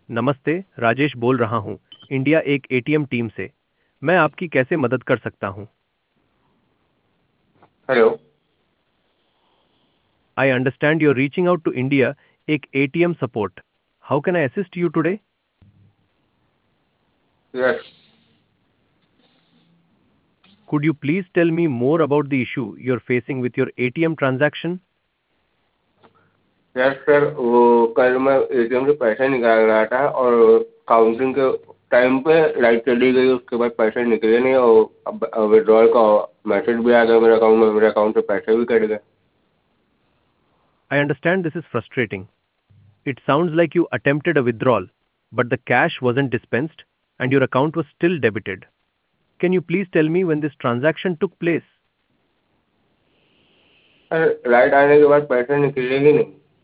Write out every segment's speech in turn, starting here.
नमस्ते, राजेश बोल रहा हूँ, इंडिया एक एटीएम टीम से। मैं आपकी कैसे मदद कर सकता हूँ? Hello. I understand you're reaching out to India, एक ATM support. How can I assist you today? Yes. Could you please tell me more about the issue you're facing with your ATM transaction? Yes sir, वो कल मैं ATM से पैसे निकाल रहा था और काउंटिंग के टाइम पे लाइट चली गई, उसके बाद पैसे निकले नहीं और अब विड्रॉल का मैसेज भी आ गया मेरे अकाउंट में, मेरे अकाउंट से पैसे भी कट गए। I understand this is frustrating. It sounds like you attempted a withdrawal, but the cash wasn't dispensed and your account was still debited. Can you please tell me when this transaction took place? Sir light आने के बाद पैसे निकले ही नहीं।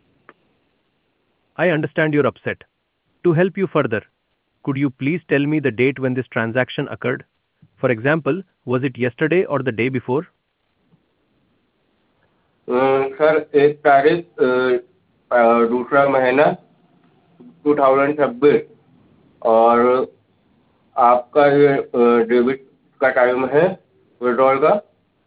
I understand you're upset. To help you further, could you please tell me the date when this transaction occurred? For example, was it yesterday or the day before? Sir 1 तारीख, दूसरा महीना 2026, और आपका ये डेबिट का टाइम है withdrawal का।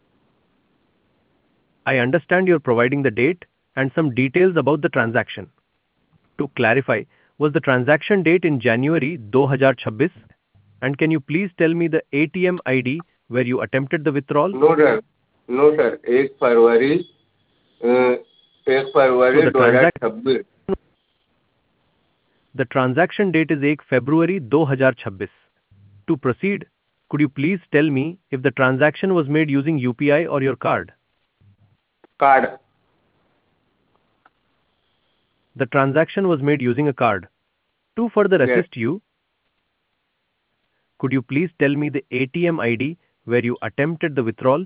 I understand you're providing the date and some details about the transaction. To clarify, was the transaction date in January 2026? And can you please tell me the ATM ID where you attempted the withdrawal? No sir, no sir, 1 फरवरी, एक So February the दो हजार transaction छब्बीस the transaction date is 1 February 2026. To proceed, could you please tell me if the transaction was made using UPI or your card? Card. The transaction was made using a card. To further yes. assist you, could you please tell me the ATM ID where you attempted the withdrawal?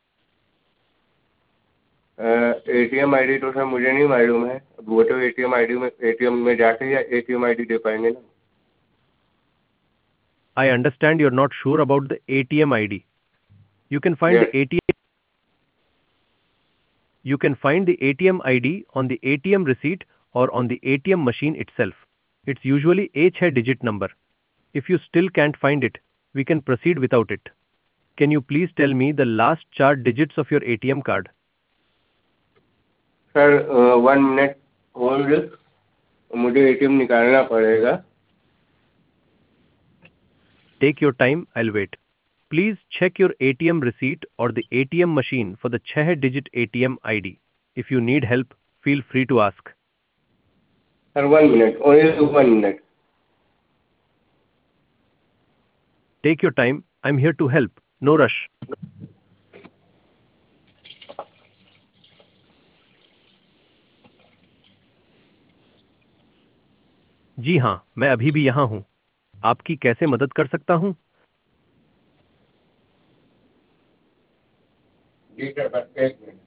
ATM ID तो sir मुझे नहीं मालूम है, वो तो ATM में जाके या एटीएम आईडी दे पाएंगे ना। I understand you're not sure about the ATM ID. You can find the yes. ATM you can find the ATM ID on the ATM receipt or on the ATM machine itself. It's usually 8-digit number. If you still can't find it, we can proceed without it. Can you please tell me the last 4 digits of your ATM card? Sir 1 minute hold, मुझे ATM निकालना पड़ेगा। Take your time, I'll wait. Please check your ATM receipt or the ATM machine for the 6-digit ATM ID. If you need help, feel free to ask. Sir 1 minute, only 1 minute. Take your time, I'm here to help. No rush. जी हाँ, मैं अभी भी यहाँ हूँ। आपकी कैसे मदद कर सकता हूँ? जी सर, बस 1 मिनट।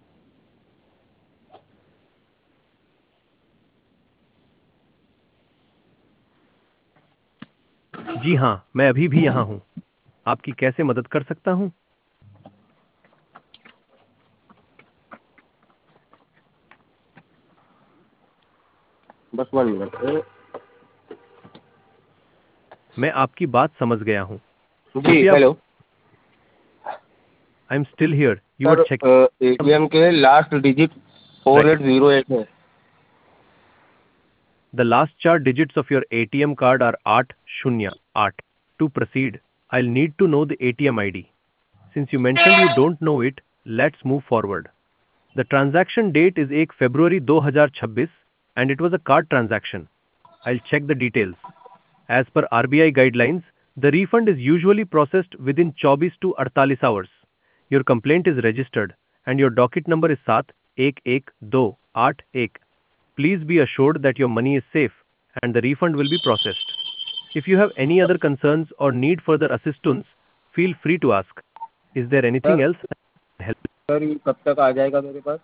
जी हाँ, मैं अभी भी यहाँ हूँ। आपकी कैसे मदद कर सकता हूँ? बस 1 मिनट। मैं आपकी बात समझ गया हूँ। जी कृपया hello. I am still here. You are sir checking ATM के लास्ट डिजिट राइट। 4808 है। The last 4 digits of your ATM card are 808. To proceed, I'll need to know the ATM ID. Since you mentioned you don't know it, let's move forward. The transaction date is 1 February 2026 and it was a card transaction. I'll check the details. As per RBI guidelines, the refund is usually processed within 24 to 48 hours. Your complaint is registered and your docket number is 711281. Please be assured that your money is safe and the refund will be processed. If you have any other concerns or need further assistance, feel free to ask. Is there anything sir else I can help? Sir ये कब तक आ जाएगा मेरे पास?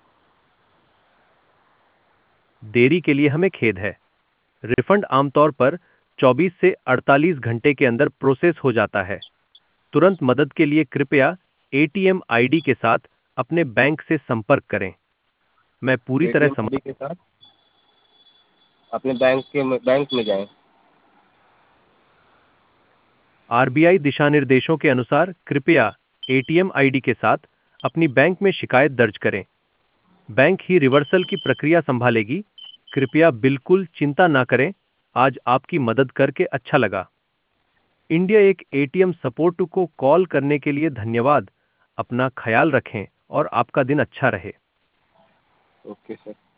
देरी के लिए हमें खेद है। रिफंड आमतौर पर 24 से 48 घंटे के अंदर प्रोसेस हो जाता है। तुरंत मदद के लिए कृपया एटीएम आईडी के साथ अपने बैंक से संपर्क करें। मैं पूरी तरह एटीएम समझ आईडी के साथ? अपने बैंक में जाएं। आरबीआई दिशा निर्देशों के अनुसार कृपया एटीएम आईडी के साथ अपनी बैंक में शिकायत दर्ज करें। बैंक ही रिवर्सल की प्रक्रिया संभालेगी। कृपया बिल्कुल चिंता ना करें। आज आपकी मदद करके अच्छा लगा। इंडिया एक एटीएम सपोर्ट को कॉल करने के लिए धन्यवाद। अपना ख्याल रखें और आपका दिन अच्छा रहे। Okay sir.